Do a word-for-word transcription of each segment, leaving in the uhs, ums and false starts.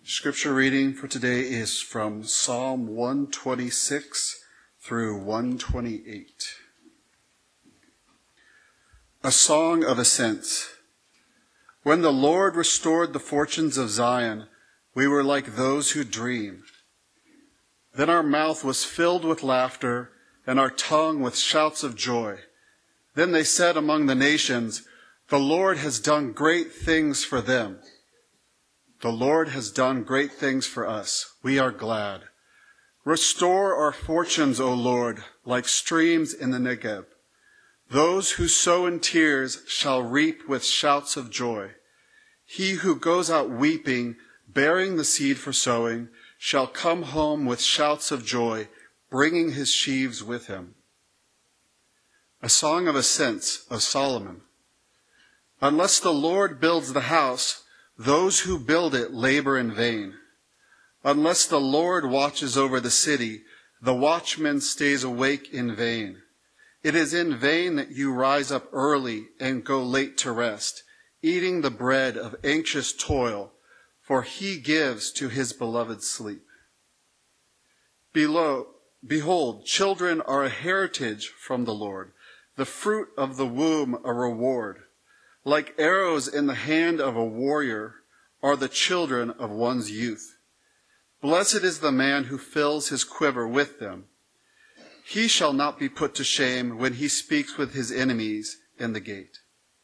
Scripture reading for today is from Psalm one twenty-six through one twenty-eight. A song of ascent. When the Lord restored the fortunes of Zion, we were like those who dream. Then our mouth was filled with laughter, and our tongue with shouts of joy. Then they said among the nations, "The Lord has done great things for them." The Lord has done great things for us. We are glad. Restore our fortunes, O Lord, like streams in the Negeb. Those who sow in tears shall reap with shouts of joy. He who goes out weeping, bearing the seed for sowing, shall come home with shouts of joy, bringing his sheaves with him. A song of ascents of Solomon. Unless the Lord builds the house, those who build it labor in vain. Unless the Lord watches over the city, the watchman stays awake in vain. It is in vain that you rise up early and go late to rest, eating the bread of anxious toil, for he gives to his beloved sleep. Below, behold, children are a heritage from the Lord, the fruit of the womb a reward. Like arrows in the hand of a warrior are the children of one's youth. Blessed is the man who fills his quiver with them. He shall not be put to shame when he speaks with his enemies in the gate.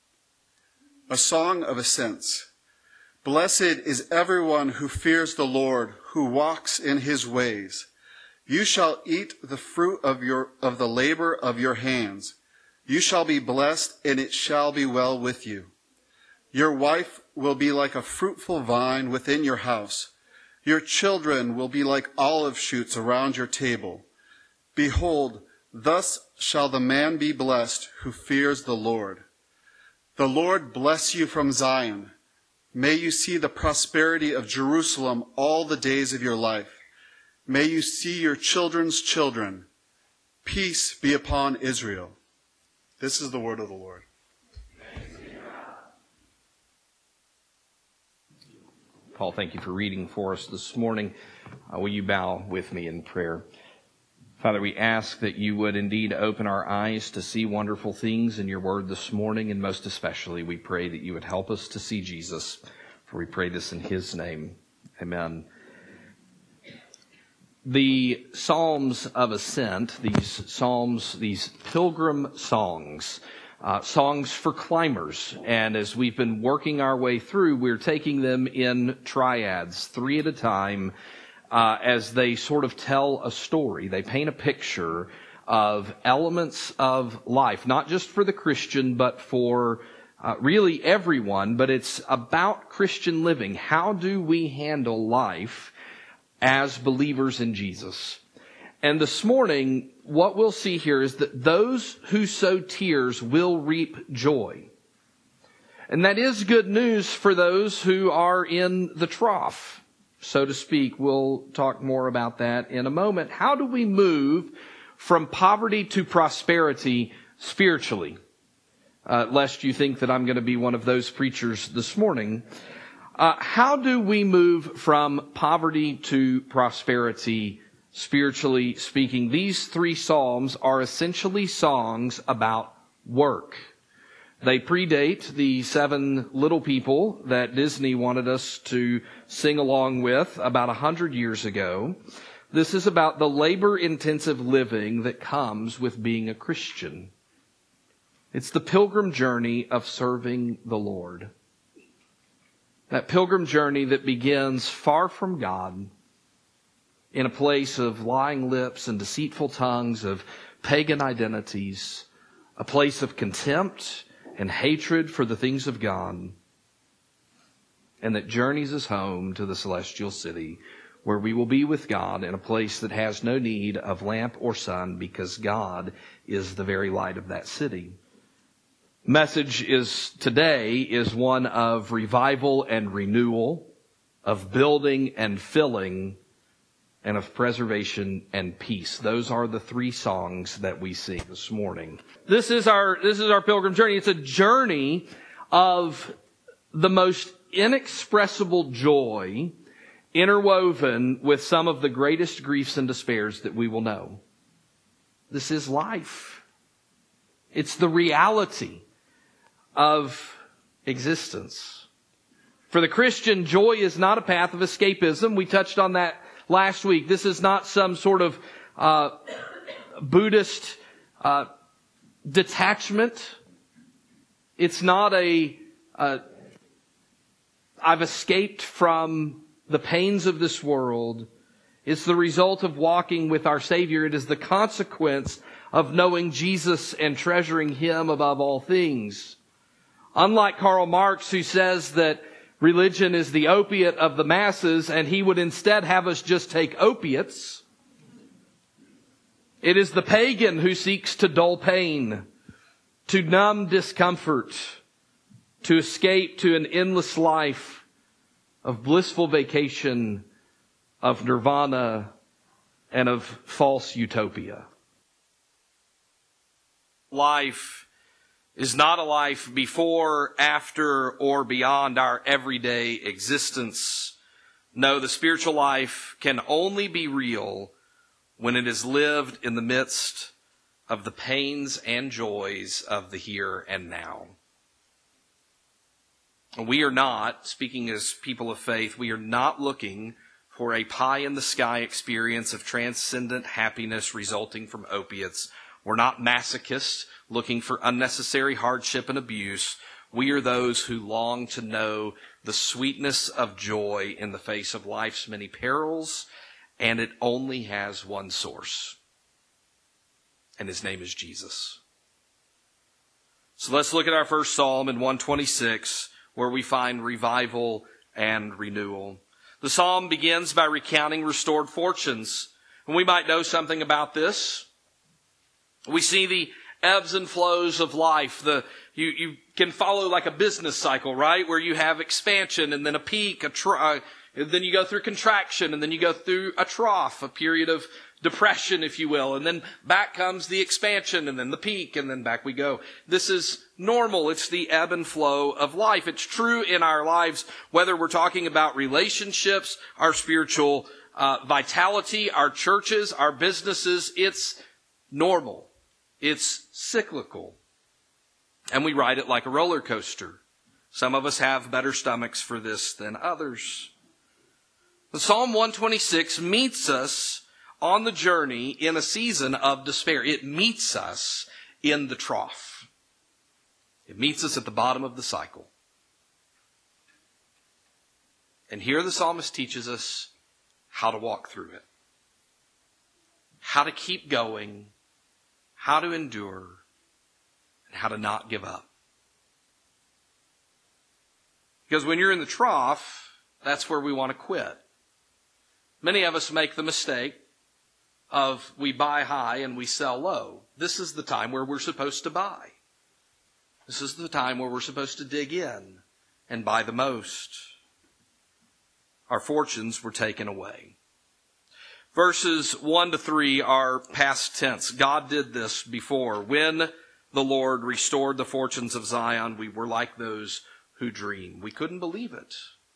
A song of ascents. Blessed is everyone who fears the Lord, who walks in his ways. You shall eat the fruit of your of the labor of your hands. You shall be blessed, and it shall be well with you. Your wife will be like a fruitful vine within your house. Your children will be like olive shoots around your table. Behold, thus shall the man be blessed who fears the Lord. The Lord bless you from Zion. May you see the prosperity of Jerusalem all the days of your life. May you see your children's children. Peace be upon Israel. This is the word of the Lord. Paul, thank you for reading for us this morning. Uh, will you bow with me in prayer? Father, we ask that you would indeed open our eyes to see wonderful things in your word this morning, and most especially we pray that you would help us to see Jesus, for we pray this in his name. Amen. The Psalms of Ascent, these Psalms, these pilgrim songs, uh, songs for climbers. And as we've been working our way through, we're taking them in triads, three at a time, uh, as they sort of tell a story. They paint a picture of elements of life, not just for the Christian, but for uh, really everyone. But it's about Christian living. How do we handle life as believers in Jesus? And this morning, what we'll see here is that those who sow tears will reap joy. And that is good news for those who are in the trough, so to speak. We'll talk more about that in a moment. How do we move from poverty to prosperity spiritually? Uh, lest you think that I'm going to be one of those preachers this morning. Uh, how do we move from poverty to prosperity, spiritually speaking? These three psalms are essentially songs about work. They predate the seven little people that Disney wanted us to sing along with about a hundred years ago. This is about the labor-intensive living that comes with being a Christian. It's the pilgrim journey of serving the Lord. That pilgrim journey that begins far from God, in a place of lying lips and deceitful tongues, of pagan identities, a place of contempt and hatred for the things of God, and that journeys us home to the celestial city, where we will be with God in a place that has no need of lamp or sun, because God is the very light of that city. Message is today is one of revival and renewal, of building and filling, and of preservation and peace. Those are the three songs that we sing this morning. This is our this is our pilgrim journey. It's a journey of the most inexpressible joy interwoven with some of the greatest griefs and despairs that we will know. This is life. It's the reality of existence. For the Christian, joy is not a path of escapism. We touched on that last week. This is not some sort of uh, Buddhist uh, detachment. It's not a, uh, I've escaped from the pains of this world. It's the result of walking with our Savior. It is the consequence of knowing Jesus and treasuring Him above all things. Unlike Karl Marx, who says that religion is the opiate of the masses, and he would instead have us just take opiates, it is the pagan who seeks to dull pain, to numb discomfort, to escape to an endless life of blissful vacation, of nirvana, and of false utopia. Life is not a life before, after, or beyond our everyday existence. No, the spiritual life can only be real when it is lived in the midst of the pains and joys of the here and now. We are not, speaking as people of faith, we are not looking for a pie-in-the-sky experience of transcendent happiness resulting from opiates. We're not masochists looking for unnecessary hardship and abuse. We are those who long to know the sweetness of joy in the face of life's many perils, and it only has one source, and His name is Jesus. So let's look at our first psalm in one twenty-six, where we find revival and renewal. The psalm begins by recounting restored fortunes. And we might know something about this. We see the ebbs and flows of life. The you, you can follow like a business cycle, right? Where you have expansion and then a peak, a tr- uh, then you go through contraction, and then you go through a trough, a period of depression, if you will. And then back comes the expansion, and then the peak, and then back we go. This is normal. It's the ebb and flow of life. It's true in our lives, whether we're talking about relationships, our spiritual uh, vitality, our churches, our businesses. It's normal. It's cyclical. And we ride it like a roller coaster. Some of us have better stomachs for this than others. The Psalm one twenty-six meets us on the journey in a season of despair. It meets us in the trough. It meets us at the bottom of the cycle. And here the psalmist teaches us how to walk through it. How to keep going, how to endure, and how to not give up. Because when you're in the trough, that's where we want to quit. Many of us make the mistake of we buy high and we sell low. This is the time where we're supposed to buy. This is the time where we're supposed to dig in and buy the most. Our fortunes were taken away. Verses one to three are past tense. God did this before. When the Lord restored the fortunes of Zion, we were like those who dream. We couldn't believe it.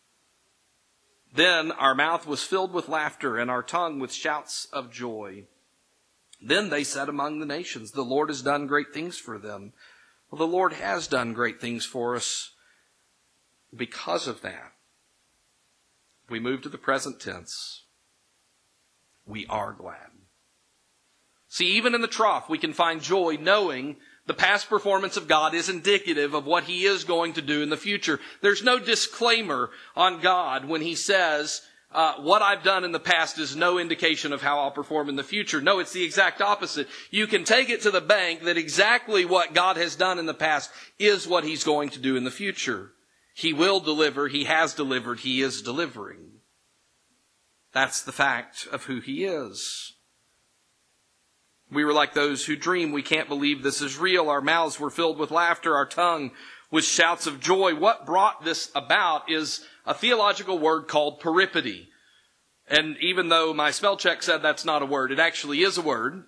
Then our mouth was filled with laughter and our tongue with shouts of joy. Then they said among the nations, the Lord has done great things for them. Well, the Lord has done great things for us because of that. We move to the present tense. We are glad. See, even in the trough, we can find joy knowing the past performance of God is indicative of what He is going to do in the future. There's no disclaimer on God when He says, uh, what I've done in the past is no indication of how I'll perform in the future. No, it's the exact opposite. You can take it to the bank that exactly what God has done in the past is what He's going to do in the future. He will deliver. He has delivered. He is delivering. That's the fact of who He is. We were like those who dream. We can't believe this is real. Our mouths were filled with laughter, our tongue with shouts of joy. What brought this about is a theological word called peripety. And even though my spell check said that's not a word, it actually is a word.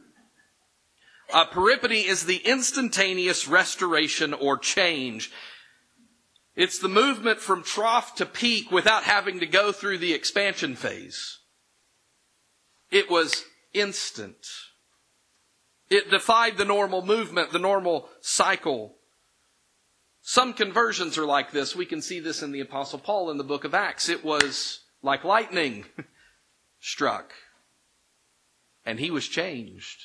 Uh, peripety is the instantaneous restoration or change. It's the movement from trough to peak without having to go through the expansion phase. It was instant. It defied the normal movement, the normal cycle. Some conversions are like this. We can see this in the Apostle Paul in the book of Acts. It was like lightning struck, and he was changed.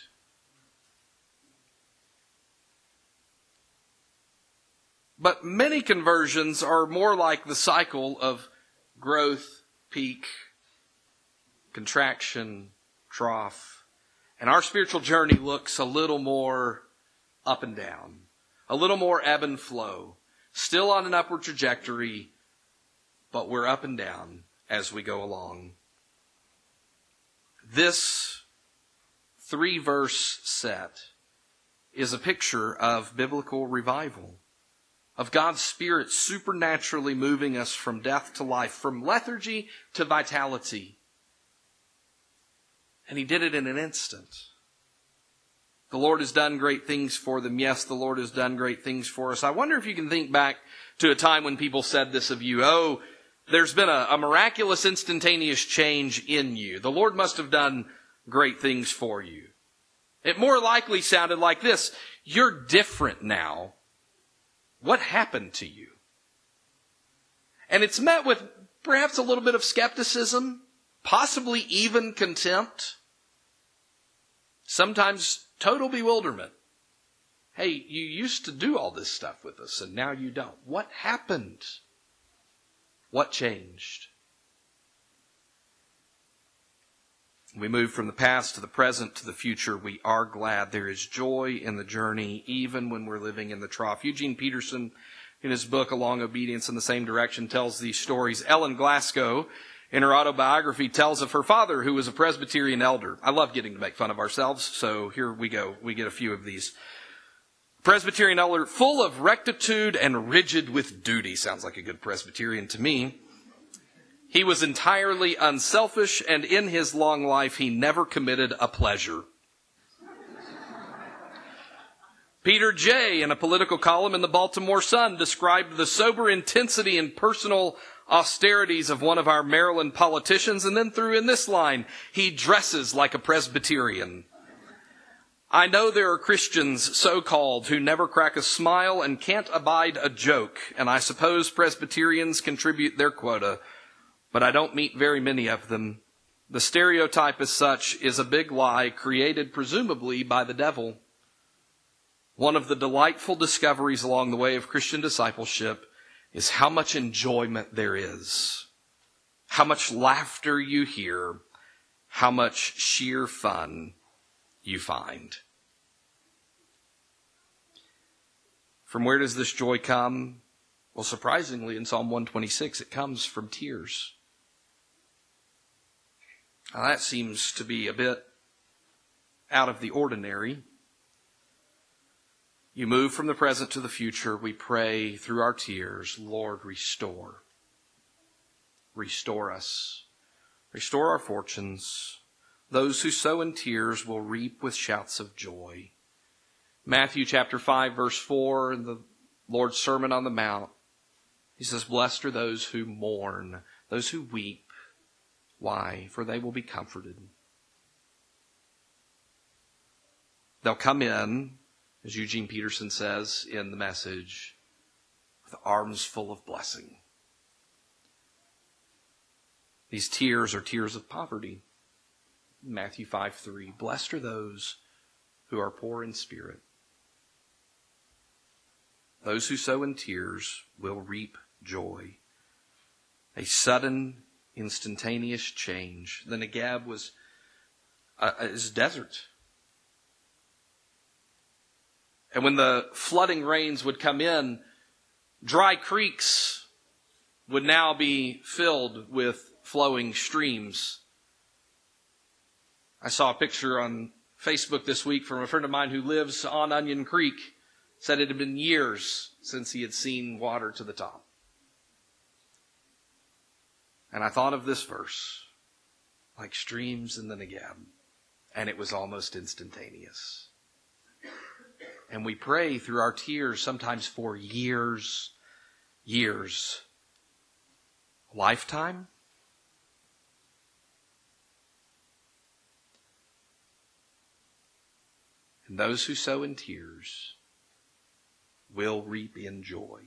But many conversions are more like the cycle of growth, peak, contraction, trough. And our spiritual journey looks a little more up and down, a little more ebb and flow, still on an upward trajectory, but we're up and down as we go along. This three-verse set is a picture of biblical revival, of God's Spirit supernaturally moving us from death to life, from lethargy to vitality. And He did it in an instant. The Lord has done great things for them. Yes, the Lord has done great things for us. I wonder if you can think back to a time when people said this of you. Oh, there's been a, a miraculous instantaneous change in you. The Lord must have done great things for you. It more likely sounded like this. You're different now. What happened to you? And it's met with perhaps a little bit of skepticism, possibly even contempt. Sometimes total bewilderment. Hey, you used to do all this stuff with us and now you don't. What happened? What changed? We move from the past to the present to the future. We are glad. There is joy in the journey, even when we're living in the trough. Eugene Peterson, in his book, A Long Obedience in the Same Direction, tells these stories. Ellen Glasgow, in her autobiography, tells of her father, who was a Presbyterian elder. I love getting to make fun of ourselves, so here we go. We get a few of these. Presbyterian elder, full of rectitude and rigid with duty. Sounds like a good Presbyterian to me. He was entirely unselfish, and in his long life, he never committed a pleasure. Peter Jay, in a political column in the Baltimore Sun, described the sober intensity and personal austerities of one of our Maryland politicians, and then threw in this line, he dresses like a Presbyterian. I know there are Christians, so-called, who never crack a smile and can't abide a joke, and I suppose Presbyterians contribute their quota, but I don't meet very many of them. The stereotype as such is a big lie created presumably by the devil. One of the delightful discoveries along the way of Christian discipleship is how much enjoyment there is, how much laughter you hear, how much sheer fun you find. From where does this joy come? Well, surprisingly, in Psalm one twenty-six, it comes from tears. Now, that seems to be a bit out of the ordinary. You move from the present to the future. We pray through our tears, Lord, restore. Restore us. Restore our fortunes. Those who sow in tears will reap with shouts of joy. Matthew chapter five, verse four, in the Lord's Sermon on the Mount, He says, blessed are those who mourn, those who weep. Why? For they will be comforted. They'll come in, as Eugene Peterson says in the Message, with arms full of blessing. These tears are tears of poverty. Matthew five three, blessed are those who are poor in spirit. Those who sow in tears will reap joy. A sudden, instantaneous change. The Negeb was uh, is desert. And when the flooding rains would come in, dry creeks would now be filled with flowing streams. I saw a picture on Facebook this week from a friend of mine who lives on Onion Creek. Said it had been years since he had seen water to the top. And I thought of this verse, like streams in the Negeb, and it was almost instantaneous. And we pray through our tears, sometimes for years, years, a lifetime? And those who sow in tears will reap in joy.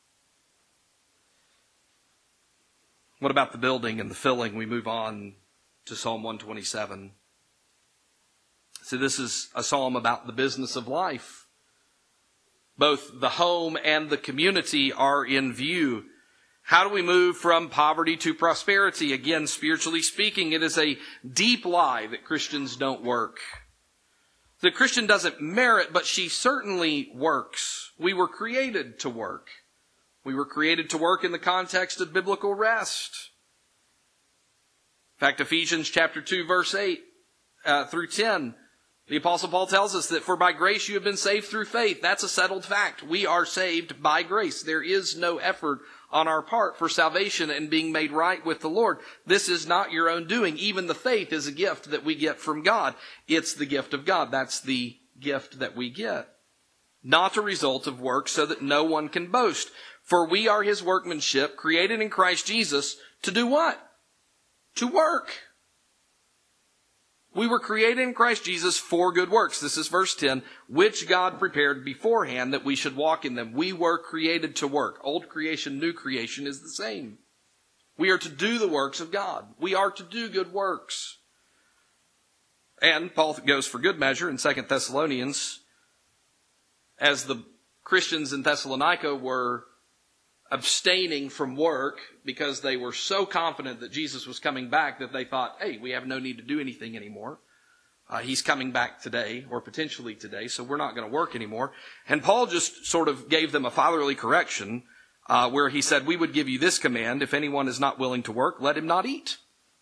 What about the building and the filling? We move on to Psalm one twenty-seven. So this is a psalm about the business of life. Both the home and the community are in view. How do we move from poverty to prosperity? Again, spiritually speaking, it is a deep lie that Christians don't work. The Christian doesn't merit, but she certainly works. We were created to work. We were created to work in the context of biblical rest. In fact, Ephesians chapter two, verse eight uh, through ten, the Apostle Paul tells us that for by grace you have been saved through faith. That's a settled fact. We are saved by grace. There is no effort on our part for salvation and being made right with the Lord. This is not your own doing. Even the faith is a gift that we get from God. It's the gift of God. That's the gift that we get. Not a result of work, so that no one can boast. For we are his workmanship, created in Christ Jesus, to do what? To work. We were created in Christ Jesus for good works. This is verse ten, which God prepared beforehand that we should walk in them. We were created to work. Old creation, new creation is the same. We are to do the works of God. We are to do good works. And Paul goes for good measure in Second Thessalonians, as the Christians in Thessalonica were abstaining from work because they were so confident that Jesus was coming back that they thought, hey, we have no need to do anything anymore. Uh, he's coming back today, or potentially today, so we're not going to work anymore. And Paul just sort of gave them a fatherly correction uh, where he said, we would give you this command: if anyone is not willing to work, let him not eat.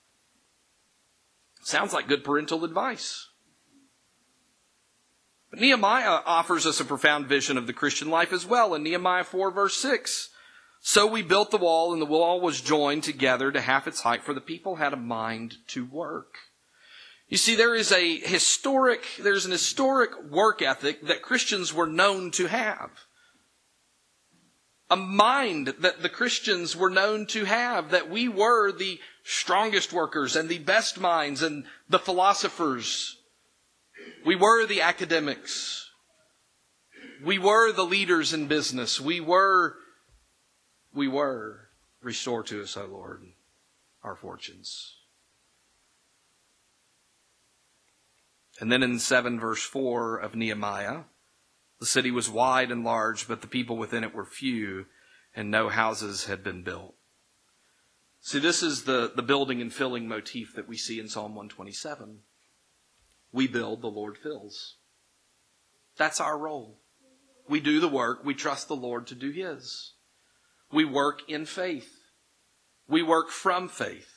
Sounds like good parental advice. But Nehemiah offers us a profound vision of the Christian life as well. In Nehemiah four, verse six, so we built the wall, and the wall was joined together to half its height, for the people had a mind to work. You see, there is a historic, there's an historic work ethic that Christians were known to have. A mind that the Christians were known to have, that we were the strongest workers and the best minds and the philosophers. We were the academics. We were the leaders in business. We were, we were. Restore to us, O Lord, our fortunes. And then in seven verse four of Nehemiah, the city was wide and large, but the people within it were few, and no houses had been built. See, this is the, the building and filling motif that we see in Psalm one twenty-seven. We build, the Lord fills. That's our role. We do the work. We trust the Lord to do His. We work in faith. We work from faith.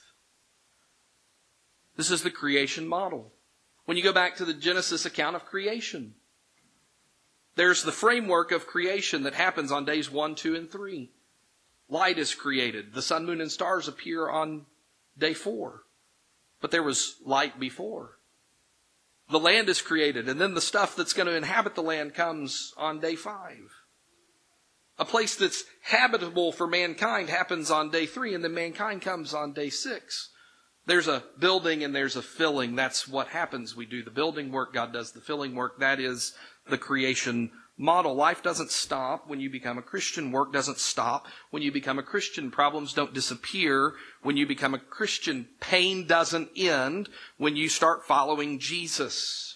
This is the creation model. When you go back to the Genesis account of creation, there's the framework of creation that happens on days one, two, and three. Light is created. The sun, moon, and stars appear on day four. But there was light before. The land is created, and then the stuff that's going to inhabit the land comes on day five. A place that's habitable for mankind happens on day three, and then mankind comes on day six. There's a building and there's a filling. That's what happens. We do the building work. God does the filling work. That is the creation model. Life doesn't stop when you become a Christian. Work doesn't stop when you become a Christian. Problems don't disappear when you become a Christian. Pain doesn't end when you start following Jesus.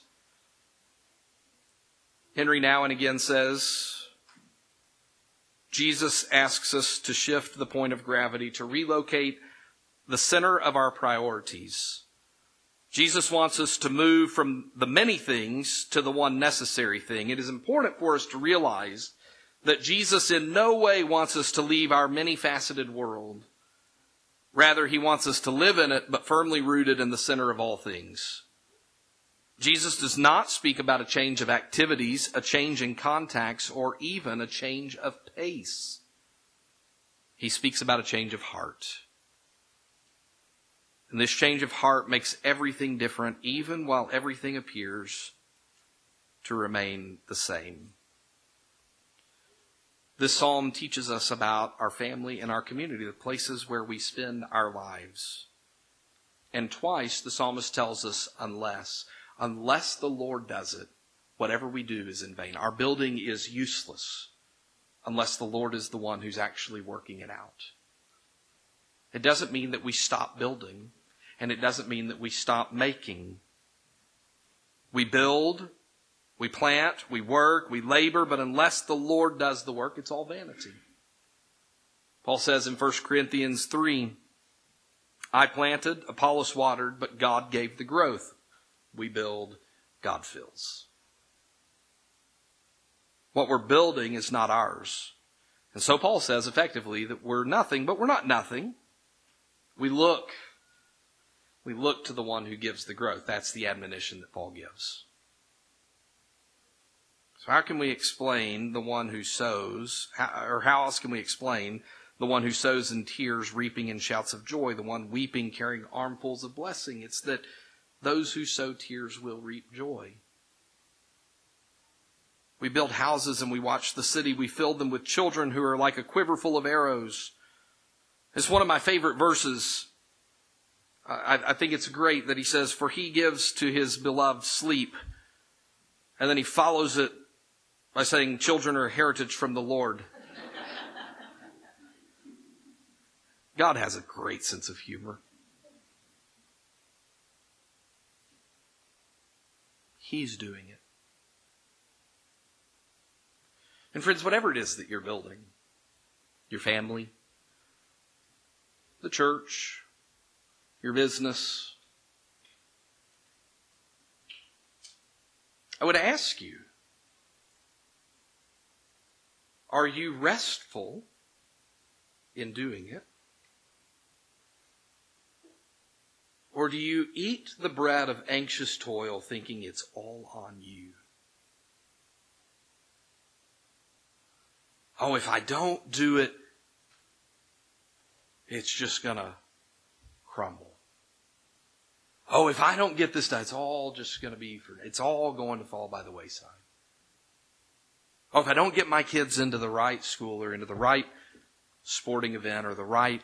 Henry now and again says, Jesus asks us to shift the point of gravity, to relocate the center of our priorities. Jesus wants us to move from the many things to the one necessary thing. It is important for us to realize that Jesus in no way wants us to leave our many-faceted world. Rather, He wants us to live in it, but firmly rooted in the center of all things. Jesus does not speak about a change of activities, a change in contacts, or even a change of pace. He speaks about a change of heart. And this change of heart makes everything different, even while everything appears to remain the same. This psalm teaches us about our family and our community, the places where we spend our lives. And twice the psalmist tells us, unless, unless the Lord does it, whatever we do is in vain. Our building is useless unless the Lord is the one who's actually working it out. It doesn't mean that we stop building, and it doesn't mean that we stop making. We build, we plant, we work, we labor, but unless the Lord does the work, it's all vanity. Paul says in First Corinthians three, I planted, Apollos watered, but God gave the growth. We build, God fills. What we're building is not ours. And so Paul says effectively that we're nothing, but we're not nothing. We look. We look to the one who gives the growth. That's the admonition that Paul gives. So how can we explain the one who sows, or how else can we explain the one who sows in tears, reaping in shouts of joy, the one weeping, carrying armfuls of blessing? It's that those who sow tears will reap joy. We build houses and we watch the city. We fill them with children who are like a quiver full of arrows. It's one of my favorite verses. I, I think it's great that he says, for he gives to his beloved sleep. And then he follows it by saying, children are a heritage from the Lord. God has a great sense of humor. He's doing it. And friends, whatever it is that you're building, your family, the church, your business, I would ask you, are you restful in doing it? Or do you eat the bread of anxious toil thinking it's all on you? Oh, if I don't do it, it's just going to crumble. Oh, if I don't get this done, it's all just going to be, for, it's all going to fall by the wayside. Oh, if I don't get my kids into the right school or into the right sporting event or the right...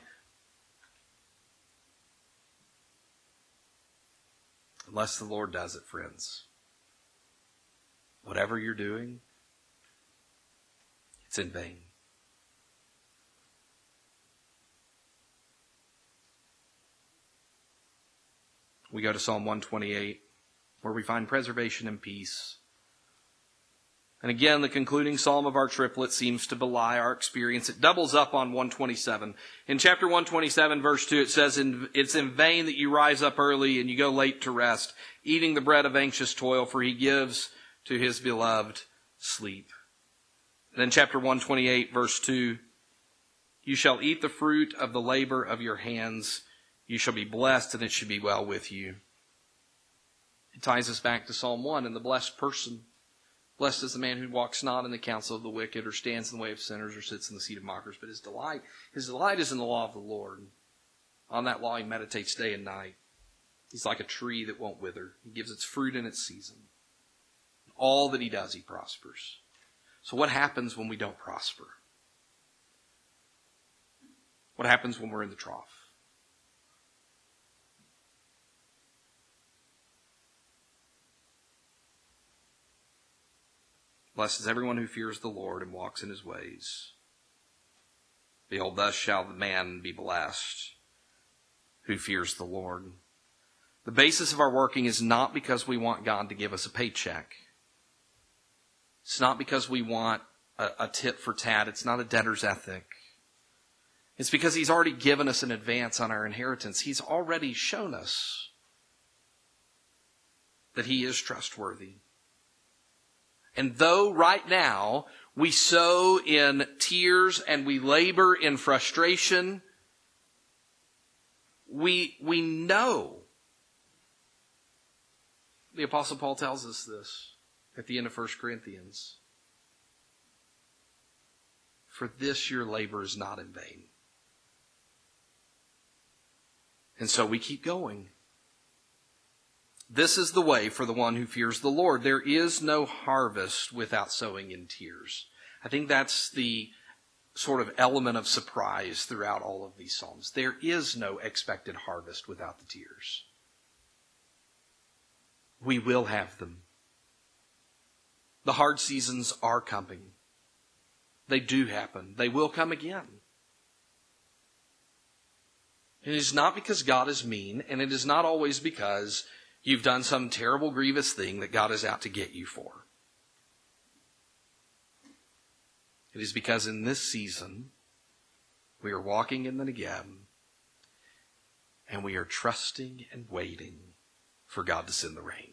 Unless the Lord does it, friends. Whatever you're doing, it's in vain. We go to Psalm one twenty-eight, where we find preservation and peace. And again, the concluding psalm of our triplet seems to belie our experience. It doubles up on one twenty-seven. In chapter one twenty-seven, verse two, it says, it's in vain that you rise up early and you go late to rest, eating the bread of anxious toil, for he gives to his beloved sleep. Then chapter one twenty-eight, verse two, you shall eat the fruit of the labor of your hands. You shall be blessed, and it shall be well with you. It ties us back to Psalm one and the blessed person. Blessed is the man who walks not in the counsel of the wicked, or stands in the way of sinners, or sits in the seat of mockers. But his delight, his delight is in the law of the Lord. On that law he meditates day and night. He's like a tree that won't wither. He gives its fruit in its season. All that he does, he prospers. So what happens when we don't prosper? What happens when we're in the trough? Blessed is everyone who fears the Lord and walks in his ways. Behold, thus shall the man be blessed who fears the Lord. The basis of our working is not because we want God to give us a paycheck. It's not because we want a, a tit for tat. It's not a debtor's ethic. It's because he's already given us an advance on our inheritance. He's already shown us that he is trustworthy. And though right now we sow in tears and we labor in frustration, we, we know. The Apostle Paul tells us this at the end of First Corinthians. For this your labor is not in vain. And so we keep going. This is the way for the one who fears the Lord. There is no harvest without sowing in tears. I think that's the sort of element of surprise throughout all of these psalms. There is no expected harvest without the tears. We will have them. The hard seasons are coming. They do happen. They will come again. It is not because God is mean, and it is not always because you've done some terrible, grievous thing that God is out to get you for. It is because in this season, we are walking in the Negeb, and we are trusting and waiting for God to send the rain.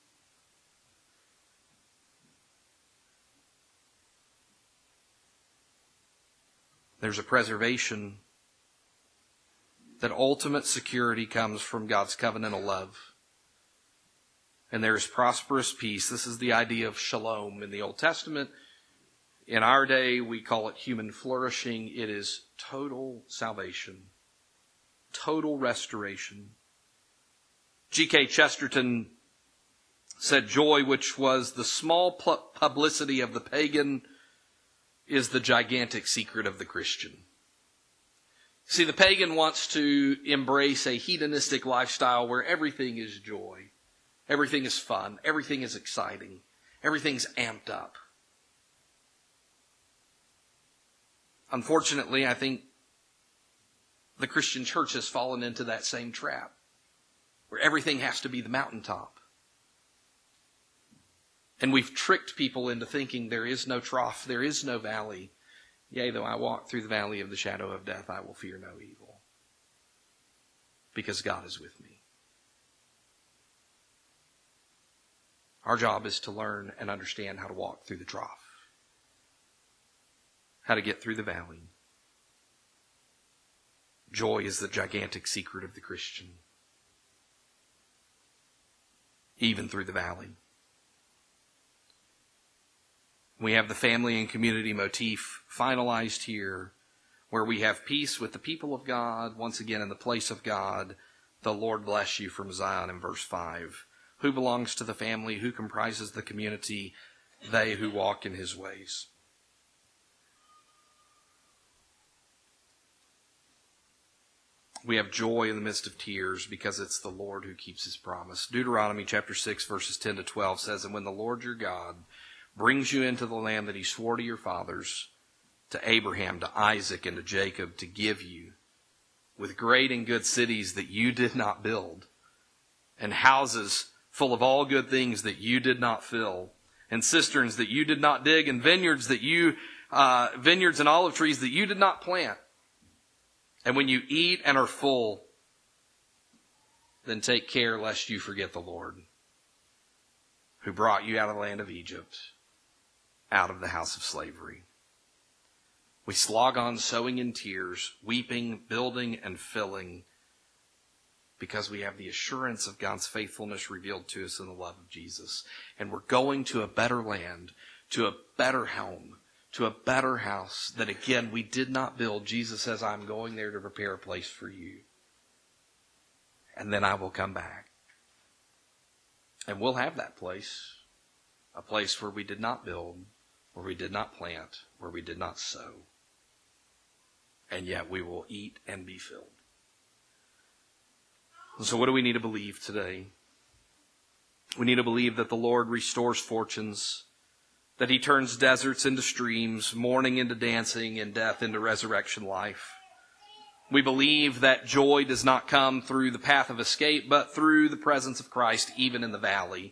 There's a preservation that ultimate security comes from God's covenantal love. And there is prosperous peace. This is the idea of shalom in the Old Testament. In our day, we call it human flourishing. It is total salvation, total restoration. G K Chesterton said, joy, which was the small publicity of the pagan, is the gigantic secret of the Christian. See, the pagan wants to embrace a hedonistic lifestyle where everything is joy, everything is fun, everything is exciting, everything's amped up. Unfortunately, I think the Christian church has fallen into that same trap, where everything has to be the mountaintop. And we've tricked people into thinking there is no trough, there is no valley. Yea, though I walk through the valley of the shadow of death, I will fear no evil, because God is with me. Our job is to learn and understand how to walk through the trough, how to get through the valley. Joy is the gigantic secret of the Christian, even through the valley. We have the family and community motif finalized here, where we have peace with the people of God, once again in the place of God. The Lord bless you from Zion in verse five. Who belongs to the family? Who comprises the community? They who walk in his ways. We have joy in the midst of tears because it's the Lord who keeps his promise. Deuteronomy chapter six verses ten to twelve says, and when the Lord your God brings you into the land that he swore to your fathers, to Abraham, to Isaac, and to Jacob, to give you, with great and good cities that you did not build, and houses full of all good things that you did not fill, and cisterns that you did not dig, and vineyards that you, uh, vineyards and olive trees that you did not plant. And when you eat and are full, then take care lest you forget the Lord, who brought you out of the land of Egypt, out of the house of slavery. We slog on sowing in tears, weeping, building, and filling, because we have the assurance of God's faithfulness revealed to us in the love of Jesus. And we're going to a better land, to a better home, to a better house that, again, we did not build. Jesus says, I'm going there to prepare a place for you. And then I will come back. And we'll have that place, a place where we did not build, where we did not plant, where we did not sow. And yet we will eat and be filled. And so what do we need to believe today? We need to believe that the Lord restores fortunes, that he turns deserts into streams, mourning into dancing, and death into resurrection life. We believe that joy does not come through the path of escape, but through the presence of Christ, even in the valley.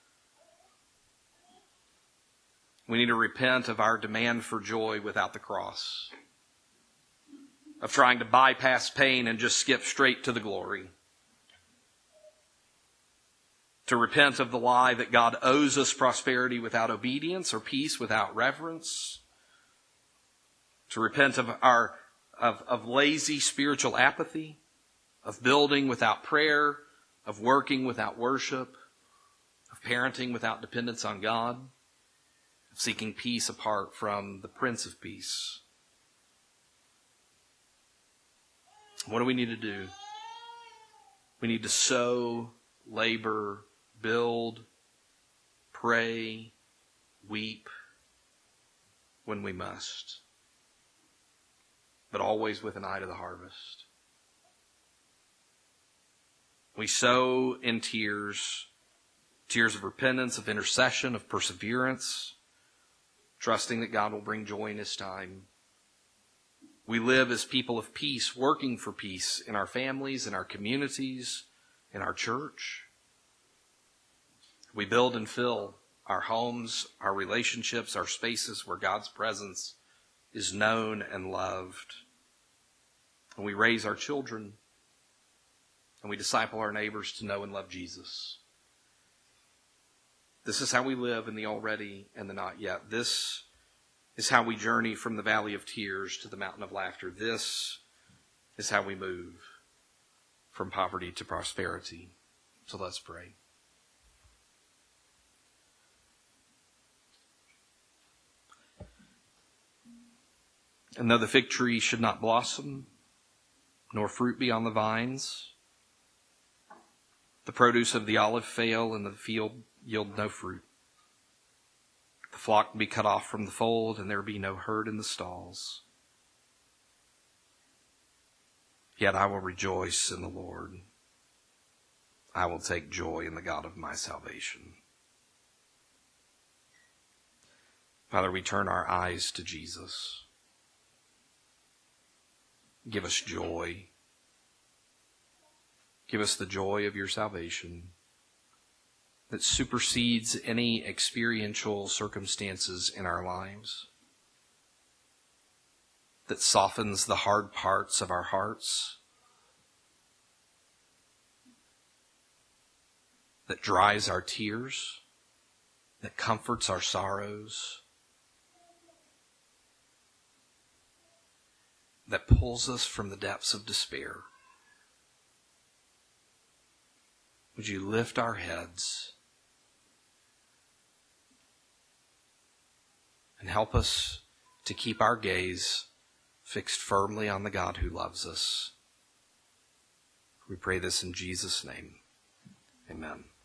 We need to repent of our demand for joy without the cross, of trying to bypass pain and just skip straight to the glory. To repent of the lie that God owes us prosperity without obedience or peace without reverence. To repent of our of, of lazy spiritual apathy, of building without prayer, of working without worship, of parenting without dependence on God, of seeking peace apart from the Prince of Peace. What do we need to do? We need to sow, labor, build, pray, weep when we must. but always with an eye to the harvest. We sow in tears, tears of repentance, of intercession, of perseverance, trusting that God will bring joy in His time. We live as people of peace, working for peace in our families, in our communities, in our church. We build and fill our homes, our relationships, our spaces where God's presence is known and loved. And we raise our children, and we disciple our neighbors to know and love Jesus. This is how we live in the already and the not yet. This is how we journey from the valley of tears to the mountain of laughter. This is how we move from poverty to prosperity. So let's pray. And though the fig tree should not blossom, nor fruit be on the vines, the produce of the olive fail, and the field yield no fruit, the flock be cut off from the fold, and there be no herd in the stalls, yet I will rejoice in the Lord. I will take joy in the God of my salvation. Father, we turn our eyes to Jesus. Give us joy. Give us the joy of your salvation that supersedes any experiential circumstances in our lives, that softens the hard parts of our hearts, that dries our tears, that comforts our sorrows, that pulls us from the depths of despair. Would you lift our heads and help us to keep our gaze fixed firmly on the God who loves us? We pray this in Jesus' name. Amen.